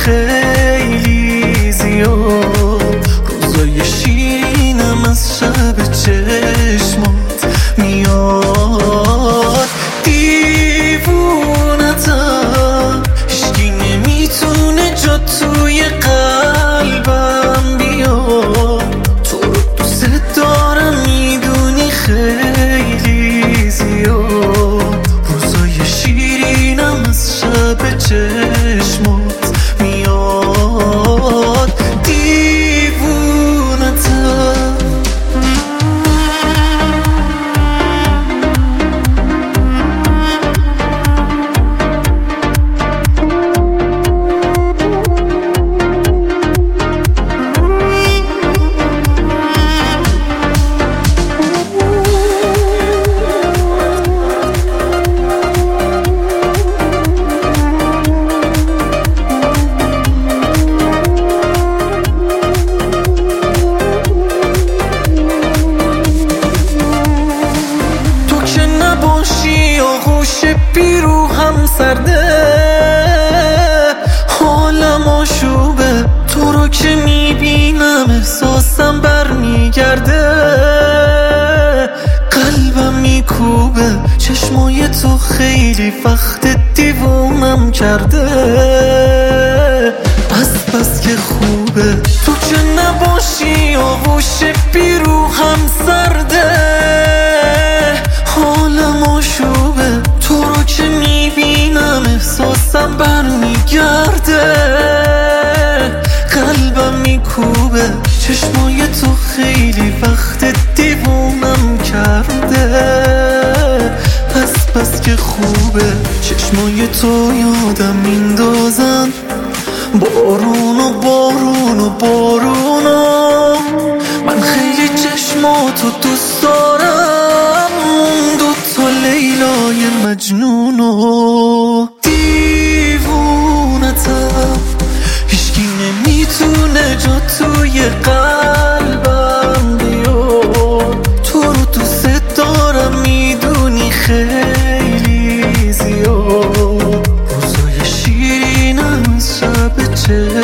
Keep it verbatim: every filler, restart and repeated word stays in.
خیلی زیاد. روزای شیرینم از شب چشمات میاد. دیوونتم، هیچکی نمیتونه جا توی قلبم بیاد. تو رو دوست دارم میدونی خیلی زیاد. روزای شیرینم از شب چشمات میاد. دیوونتم. آغوش پیرو هم سرده، حالم آشوبه. تو رو که میبینم احساسم برمیگرده. قلبم میکوبه، چشمای تو خیلی وقت دیوونم کرده. بس بس که خوبه تو که نباشی. آغوش پیرو هم سرده، حالم آشوبه. تو رو که میبینم احساسم برمیگرده. قلبم میکوبه، چشمای تو خیلی وقت دیوونم کرده. پس پس که خوبه چشمای تو یادم میندازن. بارون و بارون و بارون و من خیلی چشماتو دوست دارم. دوتا لیلای مجنون و دیوونتم. هیچکی نمیتونه جا توی قلبم بیاد. تو رو دوست دارم میدونی خیلی زیاد. روزای شیرینم از شب چه